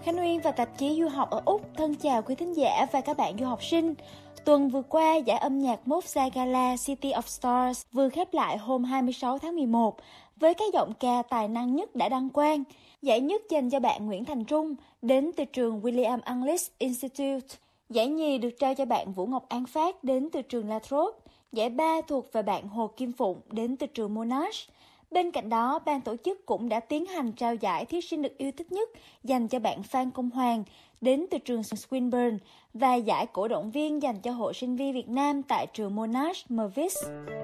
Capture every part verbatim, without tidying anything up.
Khánh Uyên và tạp chí Du học ở Úc thân chào quý thính giả và các bạn du học sinh. Tuần vừa qua, giải âm nhạc Mozart Gala City of Stars vừa khép lại hôm hai mươi sáu tháng mười một với các giọng ca tài năng nhất đã đăng quang. Giải nhất dành cho bạn Nguyễn Thành Trung đến từ trường William English Institute. Giải nhì được trao cho bạn Vũ Ngọc An Phát đến từ trường La Trobe. Giải ba thuộc về bạn Hồ Kim Phụng đến từ trường Monash. Bên cạnh đó, ban tổ chức cũng đã tiến hành trao giải thí sinh được yêu thích nhất dành cho bạn Phan Công Hoàng đến từ trường Swinburne và giải cổ động viên dành cho hội sinh viên Việt Nam tại trường Monash Mervis.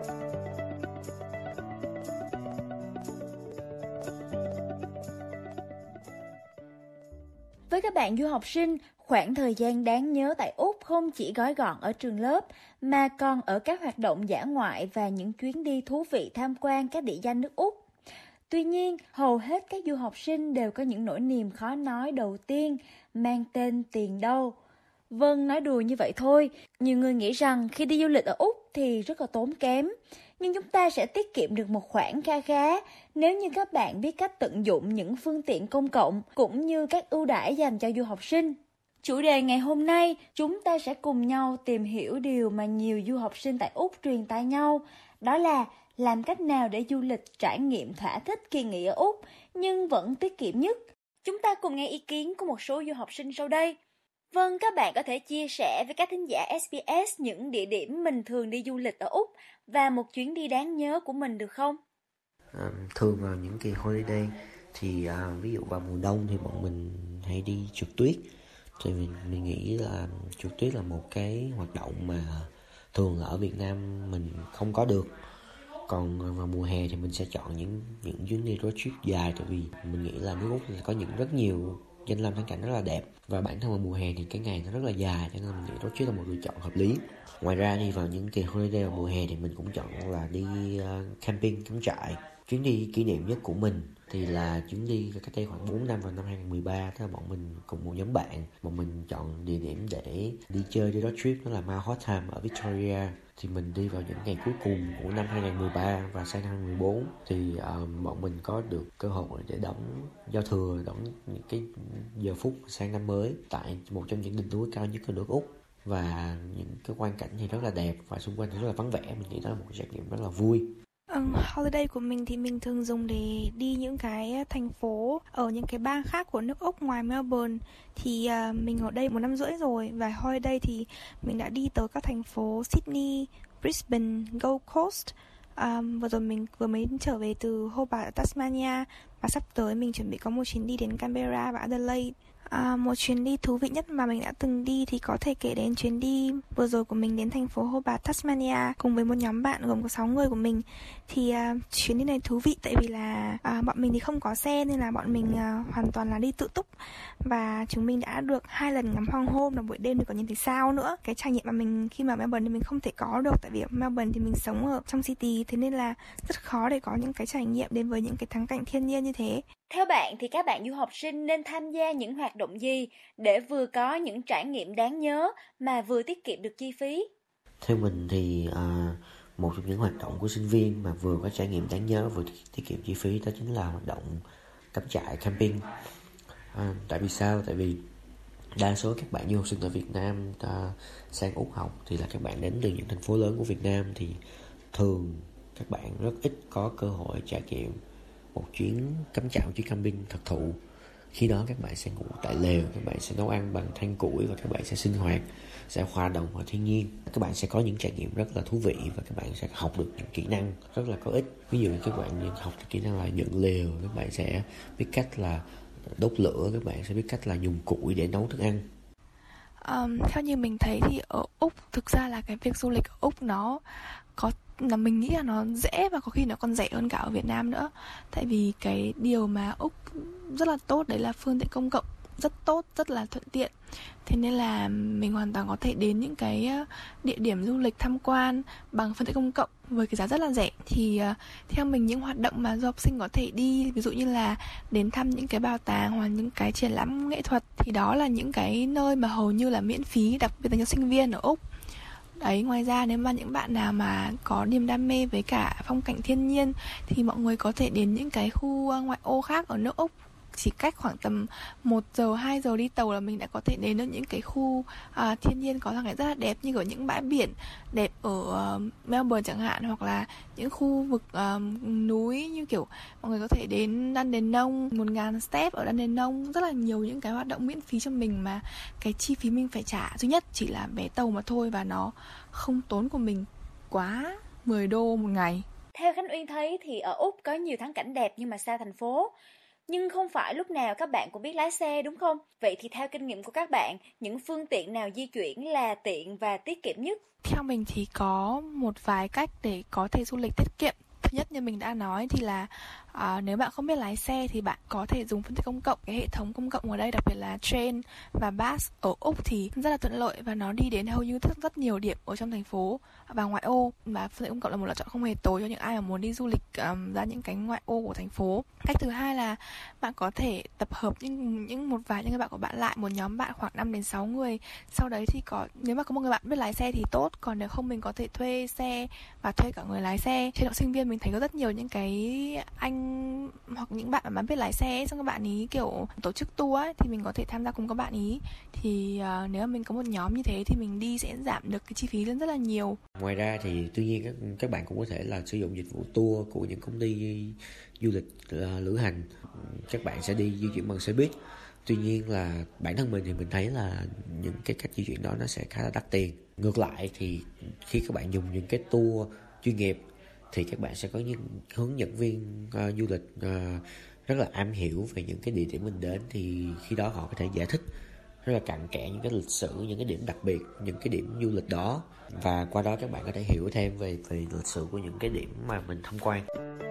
Với các bạn du học sinh, khoảng thời gian đáng nhớ tại Úc không chỉ gói gọn ở trường lớp, mà còn ở các hoạt động dã ngoại và những chuyến đi thú vị tham quan các địa danh nước Úc. Tuy nhiên, hầu hết các du học sinh đều có những nỗi niềm khó nói đầu tiên, mang tên tiền đâu. Vâng, nói đùa như vậy thôi, nhiều người nghĩ rằng khi đi du lịch ở Úc thì rất là tốn kém. Nhưng chúng ta sẽ tiết kiệm được một khoản kha khá nếu như các bạn biết cách tận dụng những phương tiện công cộng cũng như các ưu đãi dành cho du học sinh. Chủ đề ngày hôm nay, chúng ta sẽ cùng nhau tìm hiểu điều mà nhiều du học sinh tại Úc truyền tai nhau, đó là làm cách nào để du lịch trải nghiệm thỏa thích kỳ nghỉ ở Úc nhưng vẫn tiết kiệm nhất. Chúng ta cùng nghe ý kiến của một số du học sinh sau đây. Vâng, các bạn có thể chia sẻ với các thính giả ét bê ét những địa điểm mình thường đi du lịch ở Úc và một chuyến đi đáng nhớ của mình được không? À, thường vào những kỳ holiday thì à, ví dụ vào mùa đông thì bọn mình hay đi trượt tuyết. Thì mình, mình nghĩ là trượt tuyết là một cái hoạt động mà thường ở Việt Nam mình không có được. Còn vào mùa hè thì mình sẽ chọn những những chuyến đi road trip dài, tại vì mình nghĩ là nước Úc có những rất nhiều danh lam thắng cảnh rất là đẹp, và bản thân vào mùa hè thì cái ngày nó rất là dài, cho nên mình nghĩ road trip là một lựa chọn hợp lý. Ngoài ra thì vào những kỳ holiday vào mùa hè thì mình cũng chọn là đi uh, camping, cắm trại. Chuyến đi kỷ niệm nhất của mình thì là chuyến đi cách đây khoảng bốn năm vào năm hai không một ba, tức là bọn mình cùng một nhóm bạn, bọn mình chọn địa điểm để đi chơi, đi road trip, đó là Mount Hotham ở Victoria. Thì mình đi vào những ngày cuối cùng của năm hai không một ba và sang năm hai không một bốn thì uh, bọn mình có được cơ hội để đón giao thừa, đón những cái giờ phút sang năm mới tại một trong những đỉnh núi cao nhất ở nước Úc, và những cái quang cảnh thì rất là đẹp và xung quanh thì rất là vắng vẻ. Mình nghĩ đó là một trải nghiệm rất là vui. Um, holiday của mình thì mình thường dùng để đi những cái thành phố ở những cái bang khác của nước Úc ngoài Melbourne. Thì uh, mình ở đây một năm rưỡi rồi, và holiday thì mình đã đi tới các thành phố Sydney, Brisbane, Gold Coast. Um, vừa rồi mình vừa mới trở về từ Hobart ở Tasmania, và sắp tới mình chuẩn bị có một chuyến đi đến Canberra và Adelaide. À, một chuyến đi thú vị nhất mà mình đã từng đi thì có thể kể đến chuyến đi vừa rồi của mình đến thành phố Hobart, Tasmania cùng với một nhóm bạn gồm có sáu người của mình. Thì uh, chuyến đi này thú vị tại vì là uh, bọn mình thì không có xe, nên là bọn mình uh, hoàn toàn là đi tự túc, và chúng mình đã được hai lần ngắm hoàng hôn vào buổi đêm thì còn nhìn thấy sao nữa. Cái trải nghiệm mà mình khi mà ở Melbourne thì mình không thể có được, tại vì ở Melbourne thì mình sống ở trong city, thế nên là rất khó để có những cái trải nghiệm đến với những cái thắng cảnh thiên nhiên như thế. Theo bạn thì các bạn du học sinh nên tham gia những hoạt động gì để vừa có những trải nghiệm đáng nhớ mà vừa tiết kiệm được chi phí? Theo mình thì uh, một trong những hoạt động của sinh viên mà vừa có trải nghiệm đáng nhớ vừa tiết kiệm chi phí đó chính là hoạt động cắm trại, camping. Uh, tại vì sao? Tại vì đa số các bạn du học sinh ở Việt Nam uh, sang Úc học thì là các bạn đến từ những thành phố lớn của Việt Nam, thì thường các bạn rất ít có cơ hội trải nghiệm một chuyến cắm trại, một chuyến camping thật thụ. Khi đó các bạn sẽ ngủ tại lều, các bạn sẽ nấu ăn bằng than củi, và các bạn sẽ sinh hoạt, sẽ hòa đồng vào thiên nhiên. Các bạn sẽ có những trải nghiệm rất là thú vị, và các bạn sẽ học được những kỹ năng rất là có ích. Ví dụ như các bạn học được kỹ năng là dựng lều, các bạn sẽ biết cách là đốt lửa, các bạn sẽ biết cách là dùng củi để nấu thức ăn. Um, theo như mình thấy thì ở Úc thực ra là cái việc du lịch ở Úc nó có là mình nghĩ là nó dễ, và có khi nó còn rẻ hơn cả ở Việt Nam nữa. Tại vì cái điều mà Úc rất là tốt đấy là phương tiện công cộng rất tốt, rất là thuận tiện. Thế nên là mình hoàn toàn có thể đến những cái địa điểm du lịch tham quan bằng phương tiện công cộng với cái giá rất là rẻ. Thì uh, theo mình những hoạt động mà du học sinh có thể đi, ví dụ như là đến thăm những cái bảo tàng hoặc những cái triển lãm nghệ thuật, thì đó là những cái nơi mà hầu như là miễn phí, đặc biệt là cho sinh viên ở Úc. Đấy, ngoài ra nếu mà những bạn nào mà có niềm đam mê với cả phong cảnh thiên nhiên thì mọi người có thể đến những cái khu ngoại ô khác ở nước Úc. chỉ cách khoảng tầm một giờ, hai giờ đi tàu là mình đã có thể đến được những cái khu à, thiên nhiên có thắng cảnh rất là đẹp, như ở những bãi biển đẹp ở uh, Melbourne chẳng hạn, hoặc là những khu vực uh, núi như kiểu mọi người có thể đến Dandenong, một ngàn step ở Dandenong, rất là nhiều những cái hoạt động miễn phí cho mình mà cái chi phí mình phải trả duy nhất chỉ là vé tàu mà thôi, và nó không tốn của mình quá mười đô một ngày. Theo Khánh Uyên thấy thì ở Úc có nhiều thắng cảnh đẹp nhưng mà xa thành phố. Nhưng không phải lúc nào các bạn cũng biết lái xe đúng không? Vậy thì theo kinh nghiệm của các bạn, những phương tiện nào di chuyển là tiện và tiết kiệm nhất? Theo mình thì có một vài cách để có thể du lịch tiết kiệm. Thứ nhất như mình đã nói thì là à, nếu bạn không biết lái xe thì bạn có thể dùng phương tiện công cộng. Cái hệ thống công cộng ở đây, đặc biệt là train và bus ở Úc thì rất là thuận lợi và nó đi đến hầu như rất, rất nhiều điểm ở trong thành phố và ngoại ô. Và phương tiện công cộng là một lựa chọn không hề tồi cho những ai mà muốn đi du lịch um, ra những cái ngoại ô của thành phố. Cách thứ hai là bạn có thể tập hợp những những một vài những người bạn của bạn lại, một nhóm bạn khoảng năm đến sáu người. Sau đấy thì có nếu mà có một người bạn biết lái xe thì tốt, còn nếu không mình có thể thuê xe và thuê cả người lái xe. Trên độ sinh viên mình thấy có rất nhiều những cái anh hoặc những bạn mà biết lái xe, xong các bạn ý kiểu tổ chức tour ấy, thì mình có thể tham gia cùng các bạn ý. Thì uh, nếu mà mình có một nhóm như thế thì mình đi sẽ giảm được cái chi phí lên rất là nhiều. Ngoài ra thì tuy nhiên các, các bạn cũng có thể là sử dụng dịch vụ tour của những công ty du lịch uh, lữ hành. Các bạn sẽ đi di chuyển bằng xe buýt. Tuy nhiên là bản thân mình thì mình thấy là những cái cách di chuyển đó nó sẽ khá là đắt tiền. Ngược lại thì khi các bạn dùng những cái tour chuyên nghiệp thì các bạn sẽ có những hướng dẫn viên uh, du lịch uh, rất là am hiểu về những cái địa điểm mình đến, thì khi đó họ có thể giải thích rất là cặn kẽ những cái lịch sử, những cái điểm đặc biệt, những cái điểm du lịch đó, và qua đó các bạn có thể hiểu thêm về về lịch sử của những cái điểm mà mình tham quan.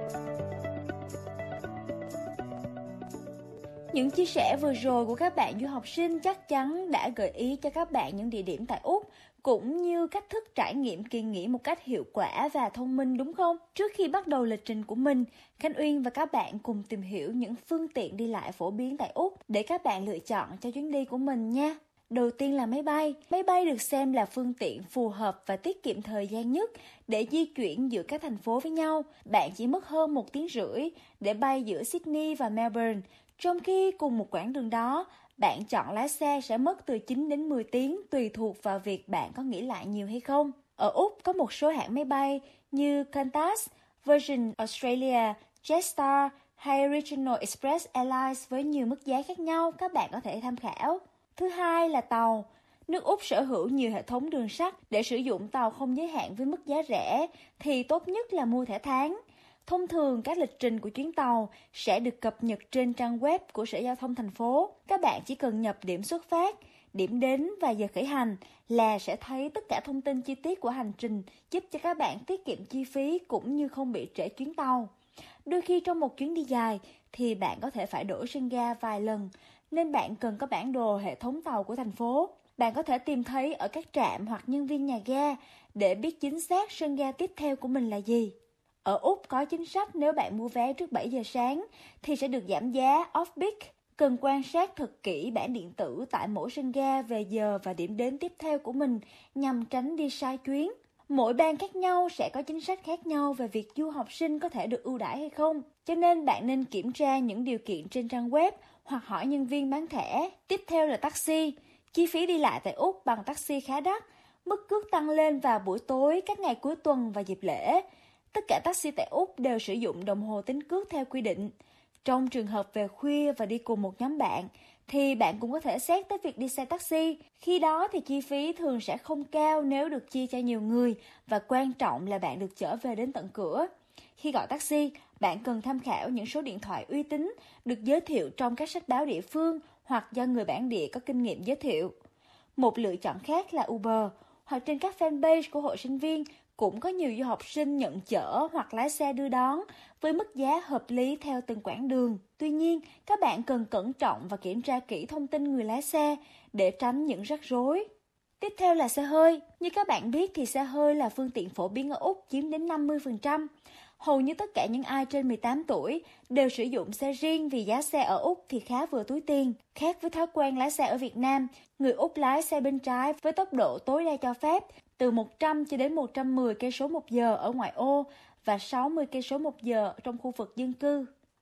Những chia sẻ vừa rồi của các bạn du học sinh chắc chắn đã gợi ý cho các bạn những địa điểm tại Úc, cũng như cách thức trải nghiệm kỳ nghỉ một cách hiệu quả và thông minh đúng không? Trước khi bắt đầu lịch trình của mình, Khánh Uyên và các bạn cùng tìm hiểu những phương tiện đi lại phổ biến tại Úc để các bạn lựa chọn cho chuyến đi của mình nha. Đầu tiên là máy bay. Máy bay được xem là phương tiện phù hợp và tiết kiệm thời gian nhất để di chuyển giữa các thành phố với nhau. Bạn chỉ mất hơn một tiếng rưỡi để bay giữa Sydney và Melbourne, trong khi cùng một quãng đường đó, bạn chọn lái xe sẽ mất từ chín đến mười tiếng tùy thuộc vào việc bạn có nghĩ lại nhiều hay không. Ở Úc có một số hãng máy bay như Qantas, Virgin Australia, Jetstar hay Regional Express Airlines với nhiều mức giá khác nhau các bạn có thể tham khảo. Thứ hai là tàu. Nước Úc sở hữu nhiều hệ thống đường sắt. Để sử dụng tàu không giới hạn với mức giá rẻ thì tốt nhất là mua thẻ tháng. Thông thường, các lịch trình của chuyến tàu sẽ được cập nhật trên trang web của Sở Giao thông thành phố. Các bạn chỉ cần nhập điểm xuất phát, điểm đến và giờ khởi hành là sẽ thấy tất cả thông tin chi tiết của hành trình, giúp cho các bạn tiết kiệm chi phí cũng như không bị trễ chuyến tàu. Đôi khi trong một chuyến đi dài thì bạn có thể phải đổi sân ga vài lần, nên bạn cần có bản đồ hệ thống tàu của thành phố. Bạn có thể tìm thấy ở các trạm hoặc nhân viên nhà ga để biết chính xác sân ga tiếp theo của mình là gì. Ở Úc có chính sách nếu bạn mua vé trước bảy giờ sáng thì sẽ được giảm giá off-peak. Cần quan sát thật kỹ bản điện tử tại mỗi sân ga về giờ và điểm đến tiếp theo của mình nhằm tránh đi sai chuyến. Mỗi bang khác nhau sẽ có chính sách khác nhau về việc du học sinh có thể được ưu đãi hay không, cho nên bạn nên kiểm tra những điều kiện trên trang web hoặc hỏi nhân viên bán thẻ. Tiếp theo là taxi. Chi phí đi lại tại Úc bằng taxi khá đắt, mức cước tăng lên vào buổi tối các ngày cuối tuần và dịp lễ. Tất cả taxi tại Úc đều sử dụng đồng hồ tính cước theo quy định. Trong trường hợp về khuya và đi cùng một nhóm bạn, thì bạn cũng có thể xét tới việc đi xe taxi. Khi đó thì chi phí thường sẽ không cao nếu được chia cho nhiều người, và quan trọng là bạn được chở về đến tận cửa. Khi gọi taxi, bạn cần tham khảo những số điện thoại uy tín được giới thiệu trong các sách báo địa phương hoặc do người bản địa có kinh nghiệm giới thiệu. Một lựa chọn khác là Uber, hoặc trên các fanpage của hội sinh viên cũng có nhiều du học sinh nhận chở hoặc lái xe đưa đón với mức giá hợp lý theo từng quãng đường. Tuy nhiên, các bạn cần cẩn trọng và kiểm tra kỹ thông tin người lái xe để tránh những rắc rối. Tiếp theo là xe hơi. Như các bạn biết thì xe hơi là phương tiện phổ biến ở Úc chiếm đến năm mươi phần trăm. Hầu như tất cả những ai trên mười tám tuổi đều sử dụng xe riêng vì giá xe ở Úc thì khá vừa túi tiền. Khác với thói quen lái xe ở Việt Nam, người Úc lái xe bên trái với tốc độ tối đa cho phép từ một trăm cho đến một trăm mười cây số một giờ ở ngoại ô và sáu mươi cây số một giờ trong khu vực dân cư.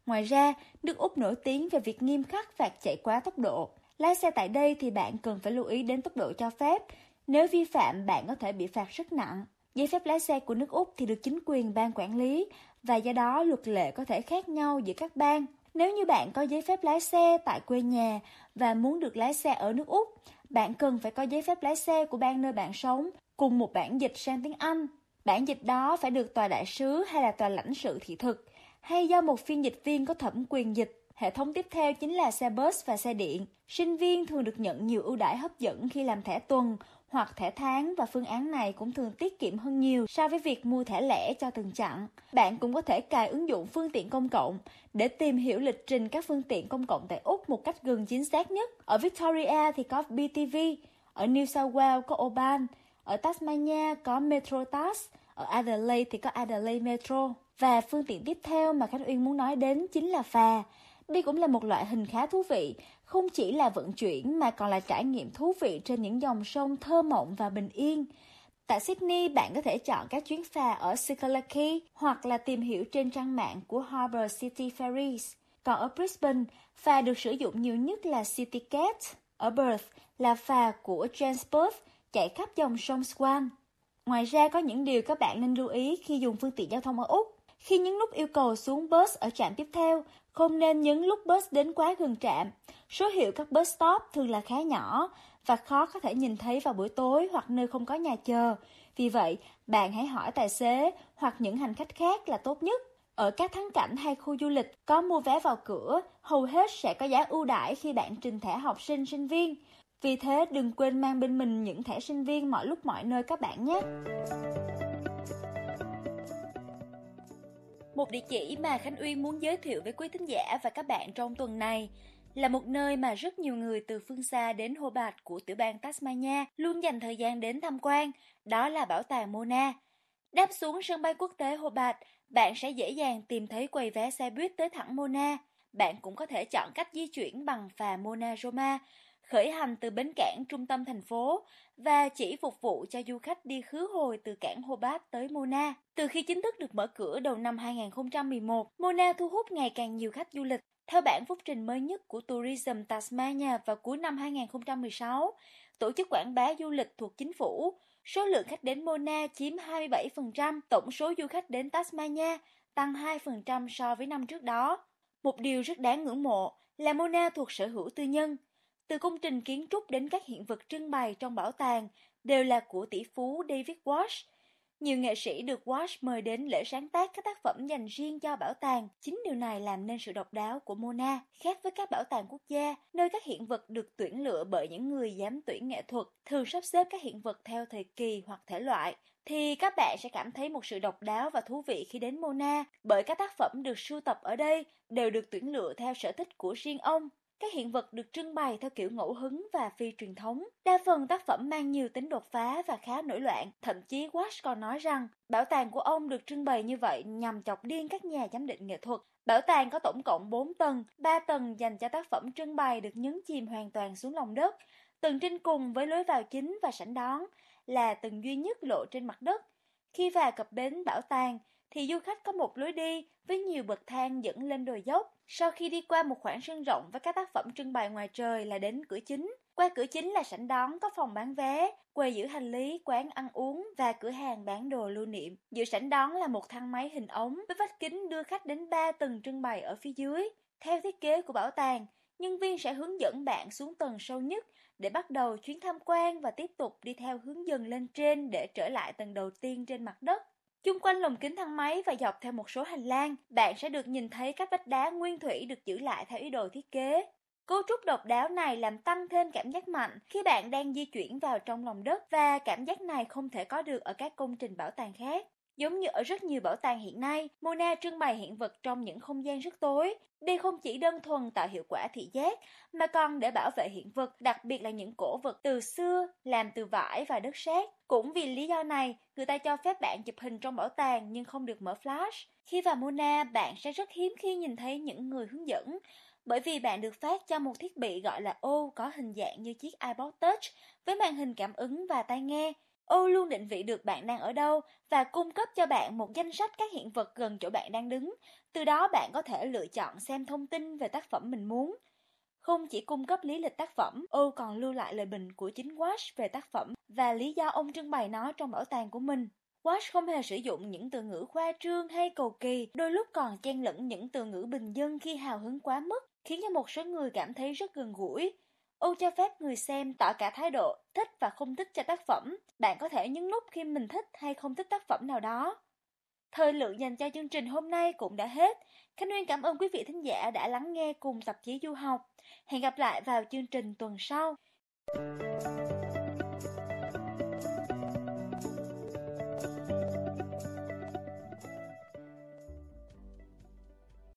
Ngoài ra, nước Úc nổi tiếng về việc nghiêm khắc phạt chạy quá tốc độ. Lái xe tại đây thì bạn cần phải lưu ý đến tốc độ cho phép. Nếu vi phạm, bạn có thể bị phạt rất nặng. Giấy phép lái xe của nước Úc thì được chính quyền bang quản lý và do đó luật lệ có thể khác nhau giữa các bang. Nếu như bạn có giấy phép lái xe tại quê nhà và muốn được lái xe ở nước Úc, bạn cần phải có giấy phép lái xe của bang nơi bạn sống cùng một bản dịch sang tiếng Anh. Bản dịch đó phải được tòa đại sứ hay là tòa lãnh sự thị thực hay do một phiên dịch viên có thẩm quyền dịch. Hệ thống tiếp theo chính là xe bus và xe điện. Sinh viên thường được nhận nhiều ưu đãi hấp dẫn khi làm thẻ tuần hoặc thẻ tháng và phương án này cũng thường tiết kiệm hơn nhiều so với việc mua thẻ lẻ cho từng chặng. Bạn cũng có thể cài ứng dụng phương tiện công cộng để tìm hiểu lịch trình các phương tiện công cộng tại Úc một cách gần chính xác nhất. Ở Victoria thì có bê tê vê, ở New South Wales có Oban, ở Tasmania có Metrotas, ở Adelaide thì có Adelaide Metro. Và phương tiện tiếp theo mà Khánh Uyên muốn nói đến chính là phà. Đây cũng là một loại hình khá thú vị, không chỉ là vận chuyển mà còn là trải nghiệm thú vị trên những dòng sông thơ mộng và bình yên. Tại Sydney, bạn có thể chọn các chuyến phà ở Skelake hoặc là tìm hiểu trên trang mạng của Harbour City Ferries. Còn ở Brisbane, phà được sử dụng nhiều nhất là CityCat. Ở Perth là phà của Transport chạy khắp dòng sông Swan. Ngoài ra có những điều các bạn nên lưu ý khi dùng phương tiện giao thông ở Úc. Khi nhấn nút yêu cầu xuống bus ở trạm tiếp theo, không nên nhấn lúc bus đến quá gần trạm. Số hiệu các bus stop thường là khá nhỏ và khó có thể nhìn thấy vào buổi tối hoặc nơi không có nhà chờ. Vì vậy, bạn hãy hỏi tài xế hoặc những hành khách khác là tốt nhất. Ở các thắng cảnh hay khu du lịch có mua vé vào cửa, hầu hết sẽ có giá ưu đãi khi bạn trình thẻ học sinh, sinh viên. Vì thế, đừng quên mang bên mình những thẻ sinh viên mọi lúc mọi nơi các bạn nhé. Một địa chỉ mà Khánh Uyên muốn giới thiệu với quý thính giả và các bạn trong tuần này là một nơi mà rất nhiều người từ phương xa đến Hobart của tiểu bang Tasmania luôn dành thời gian đến tham quan, đó là bảo tàng Mona. Đáp xuống sân bay quốc tế Hobart, bạn sẽ dễ dàng tìm thấy quầy vé xe buýt tới thẳng Mona. Bạn cũng có thể chọn cách di chuyển bằng phà Mona Roma, khởi hành từ bến cảng trung tâm thành phố và chỉ phục vụ cho du khách đi khứ hồi từ cảng Hobart tới Mona. Từ khi chính thức được mở cửa đầu năm hai không một một, Mona thu hút ngày càng nhiều khách du lịch. Theo bản phúc trình mới nhất của Tourism Tasmania vào cuối năm hai không một sáu, tổ chức quảng bá du lịch thuộc chính phủ, số lượng khách đến Mona chiếm hai mươi bảy phần trăm tổng số du khách đến Tasmania, tăng hai phần trăm so với năm trước đó. Một điều rất đáng ngưỡng mộ là Mona thuộc sở hữu tư nhân. Từ công trình kiến trúc đến các hiện vật trưng bày trong bảo tàng đều là của tỷ phú David Walsh. Nhiều nghệ sĩ được Walsh mời đến để sáng tác các tác phẩm dành riêng cho bảo tàng. Chính điều này làm nên sự độc đáo của Mona, khác với các bảo tàng quốc gia, nơi các hiện vật được tuyển lựa bởi những người giám tuyển nghệ thuật, thường sắp xếp các hiện vật theo thời kỳ hoặc thể loại. Thì các bạn sẽ cảm thấy một sự độc đáo và thú vị khi đến Mona, bởi các tác phẩm được sưu tập ở đây đều được tuyển lựa theo sở thích của riêng ông. Các hiện vật được trưng bày theo kiểu ngẫu hứng và phi truyền thống. Đa phần tác phẩm mang nhiều tính đột phá và khá nổi loạn. Thậm chí Walsh còn nói rằng bảo tàng của ông được trưng bày như vậy nhằm chọc điên các nhà giám định nghệ thuật. Bảo tàng có tổng cộng bốn tầng, ba tầng dành cho tác phẩm trưng bày được nhấn chìm hoàn toàn xuống lòng đất. Tầng trên cùng với lối vào chính và sảnh đón là tầng duy nhất lộ trên mặt đất. Khi vào cập bến bảo tàng thì du khách có một lối đi với nhiều bậc thang dẫn lên đồi dốc. Sau khi đi qua một khoảng sân rộng với các tác phẩm trưng bày ngoài trời là đến cửa chính. Qua cửa chính là sảnh đón có phòng bán vé, quầy giữ hành lý, quán ăn uống và cửa hàng bán đồ lưu niệm. Giữa sảnh đón là một thang máy hình ống với vách kính đưa khách đến ba tầng trưng bày ở phía dưới. Theo thiết kế của bảo tàng, nhân viên sẽ hướng dẫn bạn xuống tầng sâu nhất để bắt đầu chuyến tham quan và tiếp tục đi theo hướng dần lên trên để trở lại tầng đầu tiên trên mặt đất. Chung quanh lồng kính thang máy và dọc theo một số hành lang, bạn sẽ được nhìn thấy các vách đá nguyên thủy được giữ lại theo ý đồ thiết kế. Cấu trúc độc đáo này làm tăng thêm cảm giác mạnh khi bạn đang di chuyển vào trong lòng đất và cảm giác này không thể có được ở các công trình bảo tàng khác. Giống như ở rất nhiều bảo tàng hiện nay, Mona trưng bày hiện vật trong những không gian rất tối. Đây không chỉ đơn thuần tạo hiệu quả thị giác, mà còn để bảo vệ hiện vật, đặc biệt là những cổ vật từ xưa, làm từ vải và đất sét. Cũng vì lý do này, người ta cho phép bạn chụp hình trong bảo tàng nhưng không được mở flash. Khi vào Mona, bạn sẽ rất hiếm khi nhìn thấy những người hướng dẫn, bởi vì bạn được phát cho một thiết bị gọi là ô có hình dạng như chiếc iPod Touch với màn hình cảm ứng và tai nghe. Ô luôn định vị được bạn đang ở đâu và cung cấp cho bạn một danh sách các hiện vật gần chỗ bạn đang đứng. Từ đó bạn có thể lựa chọn xem thông tin về tác phẩm mình muốn. Không chỉ cung cấp lý lịch tác phẩm, Ô còn lưu lại lời bình của chính Watts về tác phẩm và lý do ông trưng bày nó trong bảo tàng của mình. Watts không hề sử dụng những từ ngữ khoa trương hay cầu kỳ, đôi lúc còn chen lẫn những từ ngữ bình dân khi hào hứng quá mức, khiến cho một số người cảm thấy rất gần gũi. Ô cho phép người xem tỏ cả thái độ thích và không thích cho tác phẩm. Bạn có thể nhấn nút khi mình thích hay không thích tác phẩm nào đó. Thời lượng dành cho chương trình hôm nay cũng đã hết. Khánh Nguyên cảm ơn quý vị thính giả đã lắng nghe cùng tạp chí Du học. Hẹn gặp lại vào chương trình tuần sau.